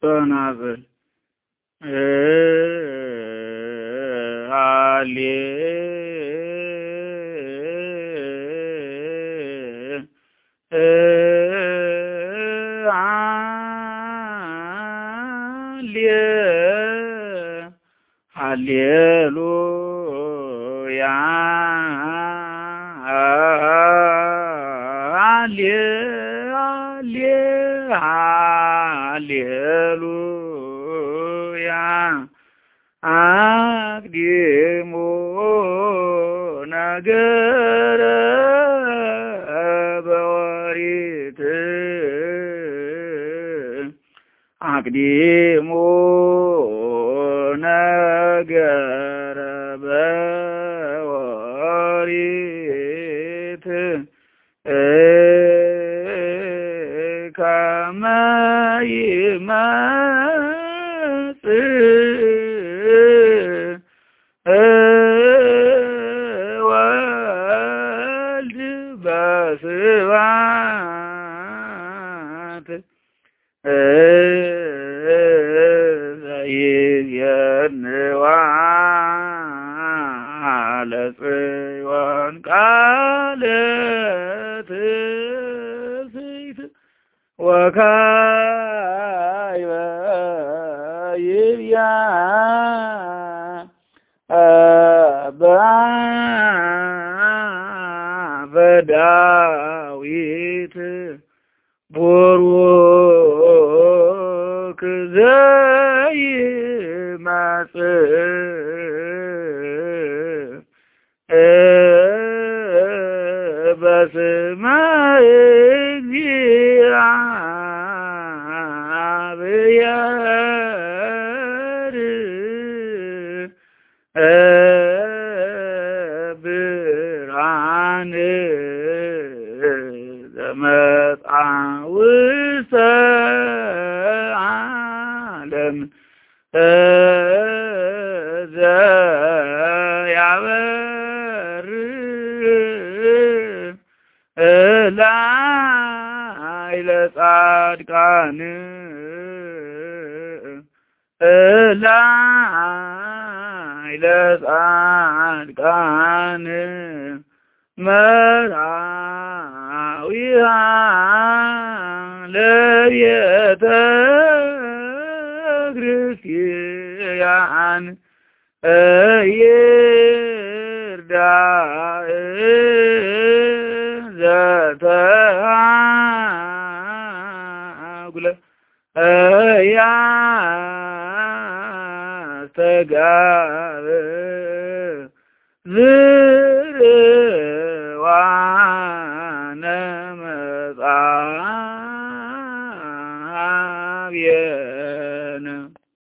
ጸናጽል ሃሌ ሃሌሉያ ሃሌሉያ አቅዲሙ ነገረ በወሪት አቅዲሙ ነገረ በወሪት ከመ ይመጽእ ወልድ በስብሐት ዘይዜንዋ ለጽዮን ቃለ ትስብእት ወካዕበ ይብያ በዳዊት ቡሩክ ዘይመጽእ በስመ እግዚአብሔር ብርሃን ዘመጽአ ውስተ ዓለም ዘያበርህ ላዕለ ጻድቃን ላዕለ ጻድቃን መርአዊሃ ለቤተ ክርስቲያን ይርዳእ ዘተአጉለ ያስተጋብ ዝርዋነ መጻብየ